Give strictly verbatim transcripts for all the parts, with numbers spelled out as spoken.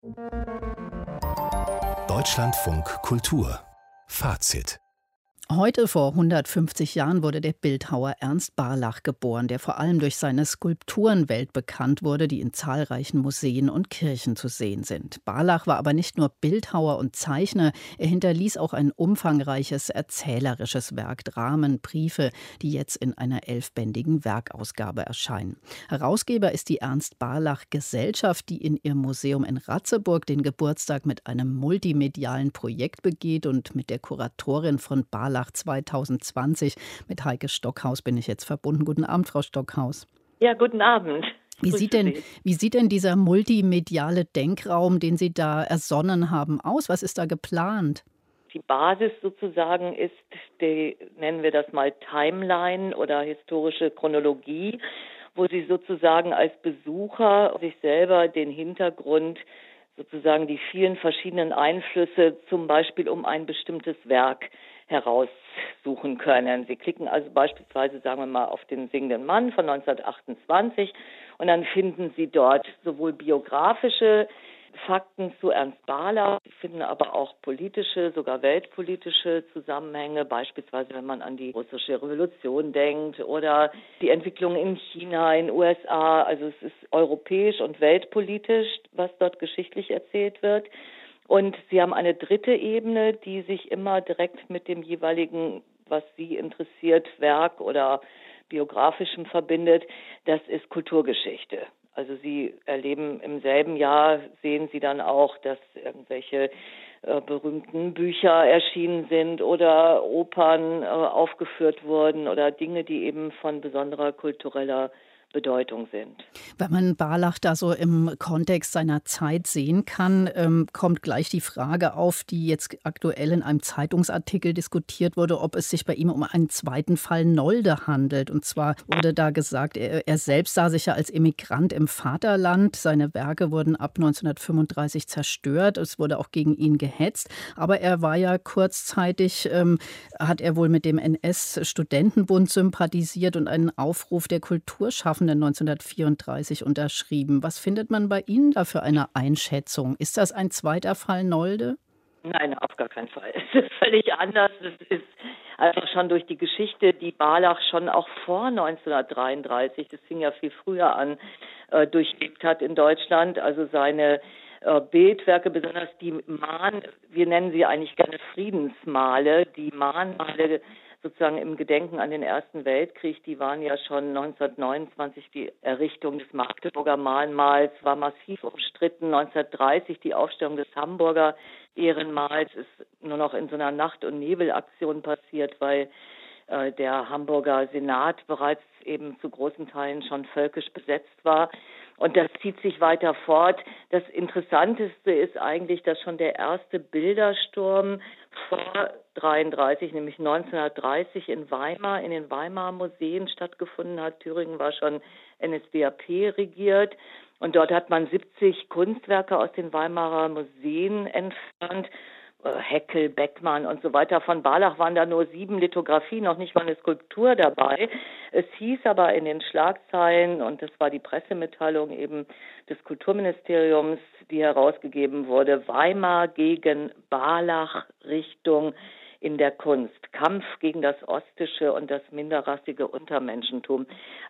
Deutschlandfunk Kultur Fazit. Heute vor hundertfünfzig Jahren wurde der Bildhauer Ernst Barlach geboren, der vor allem durch seine Skulpturen weltbekannt wurde, die in zahlreichen Museen und Kirchen zu sehen sind. Barlach war aber nicht nur Bildhauer und Zeichner, er hinterließ auch ein umfangreiches erzählerisches Werk, Dramen, Briefe, die jetzt in einer elfbändigen Werkausgabe erscheinen. Herausgeber ist die Ernst Barlach Gesellschaft, die in ihrem Museum in Ratzeburg den Geburtstag mit einem multimedialen Projekt begeht, und mit der Kuratorin von Barlach zwanzig zwanzig, mit Heike Stockhaus, bin ich jetzt verbunden. Guten Abend, Frau Stockhaus. Ja, guten Abend. Wie sieht denn, wie sieht denn dieser multimediale Denkraum, den Sie da ersonnen haben, aus? Was ist da geplant? Die Basis sozusagen ist die, nennen wir das mal Timeline oder historische Chronologie, wo Sie sozusagen als Besucher sich selber den Hintergrund, sozusagen die vielen verschiedenen Einflüsse, zum Beispiel um ein bestimmtes Werk heraussuchen können. Sie klicken also beispielsweise, sagen wir mal, auf den Singenden Mann von neunzehnhundertachtundzwanzig und dann finden Sie dort sowohl biografische Fakten zu Ernst Barlach, Sie finden aber auch politische, sogar weltpolitische Zusammenhänge, beispielsweise wenn man an die russische Revolution denkt oder die Entwicklung in China, in den U S A. Also es ist europäisch und weltpolitisch, was dort geschichtlich erzählt wird. Und Sie haben eine dritte Ebene, die sich immer direkt mit dem jeweiligen, was Sie interessiert, Werk oder biografischem verbindet. Das ist Kulturgeschichte. Also Sie erleben im selben Jahr, sehen Sie dann auch, dass irgendwelche äh, berühmten Bücher erschienen sind oder Opern äh, aufgeführt wurden oder Dinge, die eben von besonderer kultureller Bedeutung sind. Wenn man Barlach da so im Kontext seiner Zeit sehen kann, ähm, kommt gleich die Frage auf, die jetzt aktuell in einem Zeitungsartikel diskutiert wurde, ob es sich bei ihm um einen zweiten Fall Nolde handelt. Und zwar wurde da gesagt, er, er selbst sah sich ja als Emigrant im Vaterland. Seine Werke wurden ab neunzehnhundertfünfunddreißig zerstört. Es wurde auch gegen ihn gehetzt. Aber er war ja kurzzeitig, ähm, hat er wohl mit dem N S-Studentenbund sympathisiert und einen Aufruf der Kulturschaffenden neunzehnhundertvierunddreißig unterschrieben. Was findet man bei Ihnen da für eine Einschätzung? Ist das ein zweiter Fall Nolde? Nein, auf gar keinen Fall. Es ist völlig anders. Es ist einfach schon durch die Geschichte, die Barlach schon auch vor neunzehnhundertdreiunddreißig, das fing ja viel früher an, äh, durchlebt hat in Deutschland. Also seine äh, Bildwerke, besonders die Mahn, wir nennen sie eigentlich gerne Friedensmale, die Mahnmale sozusagen im Gedenken an den Ersten Weltkrieg, die waren ja schon neunzehnhundertneunundzwanzig, die Errichtung des Magdeburger Mahnmals war massiv umstritten. neunzehnhundertdreißig die Aufstellung des Hamburger Ehrenmals ist nur noch in so einer Nacht- und Nebelaktion passiert, weil äh, der Hamburger Senat bereits eben zu großen Teilen schon völkisch besetzt war. Und das zieht sich weiter fort. Das Interessanteste ist eigentlich, dass schon der erste Bildersturm vor dreiunddreißig, nämlich neunzehnhundertdreißig in Weimar, in den Weimarer Museen stattgefunden hat. Thüringen war schon N S D A P regiert. Und dort hat man siebzig Kunstwerke aus den Weimarer Museen entfernt. Heckel, Beckmann und so weiter. Von Barlach waren da nur sieben Lithografien, noch nicht mal eine Skulptur dabei. Es hieß aber in den Schlagzeilen, und das war die Pressemitteilung eben des Kulturministeriums, die herausgegeben wurde, Weimar gegen Barlach Richtung in der Kunst. Kampf gegen das ostische und das minderrassige Untermenschentum.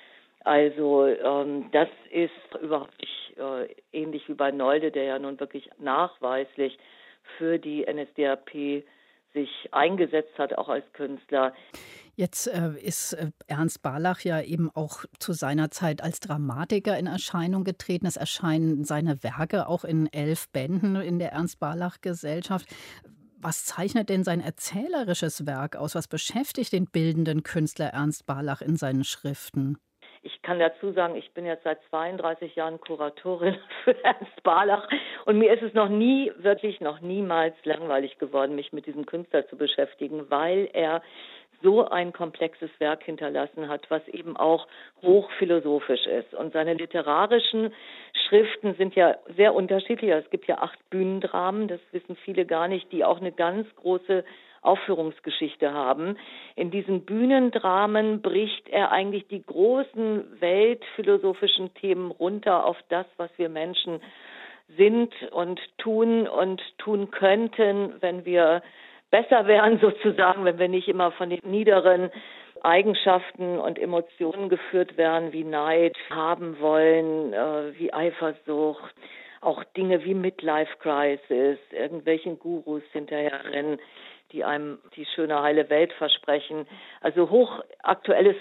Also ähm, das ist überhaupt nicht äh, ähnlich wie bei Nolde, der ja nun wirklich nachweislich für die N S D A P sich eingesetzt hat, auch als Künstler. Jetzt äh, ist äh, Ernst Barlach ja eben auch zu seiner Zeit als Dramatiker in Erscheinung getreten. Es erscheinen seine Werke auch in elf Bänden in der Ernst Barlach Gesellschaft. Was zeichnet denn sein erzählerisches Werk aus? Was beschäftigt den bildenden Künstler Ernst Barlach in seinen Schriften? Ich kann dazu sagen, ich bin jetzt seit zweiunddreißig Jahren Kuratorin für Ernst Barlach und mir ist es noch nie, wirklich noch niemals langweilig geworden, mich mit diesem Künstler zu beschäftigen, weil er so ein komplexes Werk hinterlassen hat, was eben auch hochphilosophisch ist. Und seine literarischen Schriften sind ja sehr unterschiedlich. Es gibt ja acht Bühnendramen, das wissen viele gar nicht, die auch eine ganz große Aufführungsgeschichte haben. In diesen Bühnendramen bricht er eigentlich die großen weltphilosophischen Themen runter auf das, was wir Menschen sind und tun und tun könnten, wenn wir besser wären sozusagen, wenn wir nicht immer von den niederen Eigenschaften und Emotionen geführt werden, wie Neid, haben wollen, äh, wie Eifersucht, auch Dinge wie Midlife Crisis, irgendwelchen Gurus hinterherrennen, die einem die schöne heile Welt versprechen. Also hochaktuelles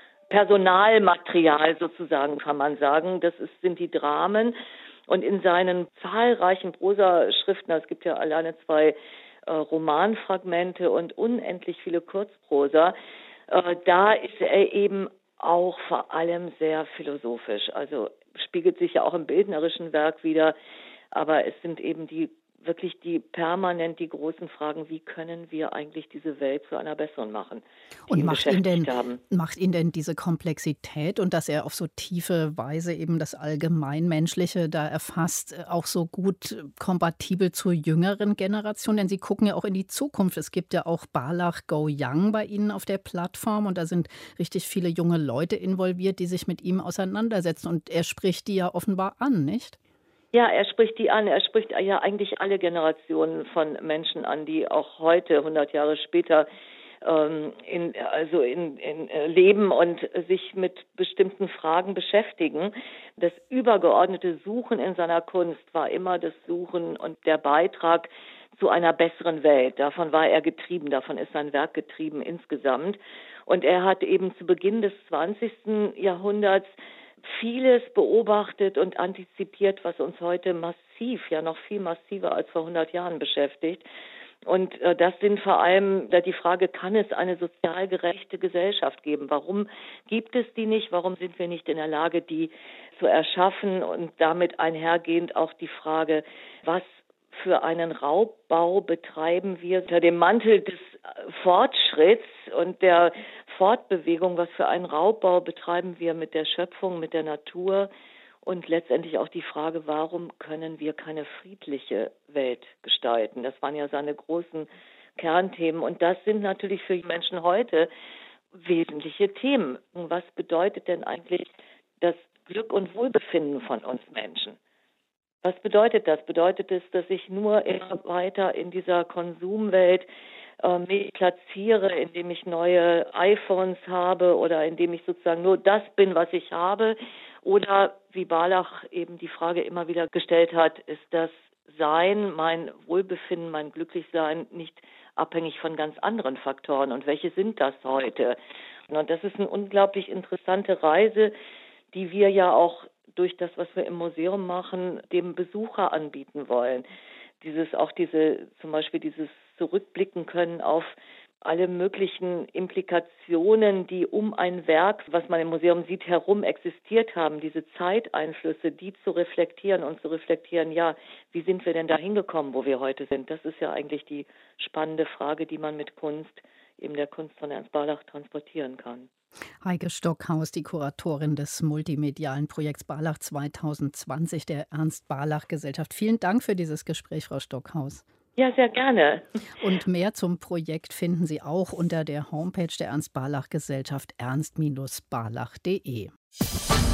Personalmaterial sozusagen, kann man sagen. Das ist, sind die Dramen. Und in seinen zahlreichen Prosaschriften, es gibt ja alleine zwei äh, Romanfragmente und unendlich viele Kurzprosa, äh, da ist er eben auch vor allem sehr philosophisch. Also spiegelt sich ja auch im bildnerischen Werk wieder, aber es sind eben die wirklich die permanent die großen Fragen, wie können wir eigentlich diese Welt zu einer besseren machen, die Und ihn macht ihn denn, beschäftigt haben. macht ihn denn diese Komplexität und dass er auf so tiefe Weise eben das Allgemeinmenschliche da erfasst, äh, auch so gut äh, kompatibel zur jüngeren Generation? Denn Sie gucken ja auch in die Zukunft. Es gibt ja auch Barlach Go Young bei Ihnen auf der Plattform und da sind richtig viele junge Leute involviert, die sich mit ihm auseinandersetzen. Und er spricht die ja offenbar an, nicht? Ja, er spricht die an. Er spricht ja eigentlich alle Generationen von Menschen an, die auch heute, hundert Jahre später, ähm, in, also in, in äh, leben und sich mit bestimmten Fragen beschäftigen. Das übergeordnete Suchen in seiner Kunst war immer das Suchen und der Beitrag zu einer besseren Welt. Davon war er getrieben, davon ist sein Werk getrieben insgesamt. Und er hat eben zu Beginn des zwanzigsten Jahrhunderts vieles beobachtet und antizipiert, was uns heute massiv, ja noch viel massiver als vor hundert Jahren beschäftigt. Und äh, das sind vor allem äh, die Frage, kann es eine sozial gerechte Gesellschaft geben? Warum gibt es die nicht? Warum sind wir nicht in der Lage, die zu erschaffen? Und damit einhergehend auch die Frage, was für einen Raubbau betreiben wir unter dem Mantel des Fortschritts und der Fortbewegung, was für einen Raubbau betreiben wir mit der Schöpfung, mit der Natur und letztendlich auch die Frage, warum können wir keine friedliche Welt gestalten? Das waren ja seine großen Kernthemen und das sind natürlich für die Menschen heute wesentliche Themen. Was bedeutet denn eigentlich das Glück und Wohlbefinden von uns Menschen? Was bedeutet das? Bedeutet es, dass ich nur immer weiter in dieser Konsumwelt äh, mich platziere, indem ich neue iPhones habe oder indem ich sozusagen nur das bin, was ich habe? Oder wie Barlach eben die Frage immer wieder gestellt hat, ist das Sein, mein Wohlbefinden, mein Glücklichsein nicht abhängig von ganz anderen Faktoren? Und welche sind das heute? Und das ist eine unglaublich interessante Reise, die wir ja auch durch das, was wir im Museum machen, dem Besucher anbieten wollen. Dieses, auch diese, zum Beispiel dieses Zurückblicken können auf alle möglichen Implikationen, die um ein Werk, was man im Museum sieht, herum existiert haben, diese Zeiteinflüsse, die zu reflektieren und zu reflektieren, ja, wie sind wir denn da hingekommen, wo wir heute sind? Das ist ja eigentlich die spannende Frage, die man mit Kunst, eben der Kunst von Ernst Barlach, transportieren kann. Heike Stockhaus, die Kuratorin des multimedialen Projekts Barlach zwanzig zwanzig der Ernst-Barlach-Gesellschaft. Vielen Dank für dieses Gespräch, Frau Stockhaus. Ja, sehr gerne. Und mehr zum Projekt finden Sie auch unter der Homepage der Ernst-Barlach-Gesellschaft ernst Bindestrich barlach punkt de.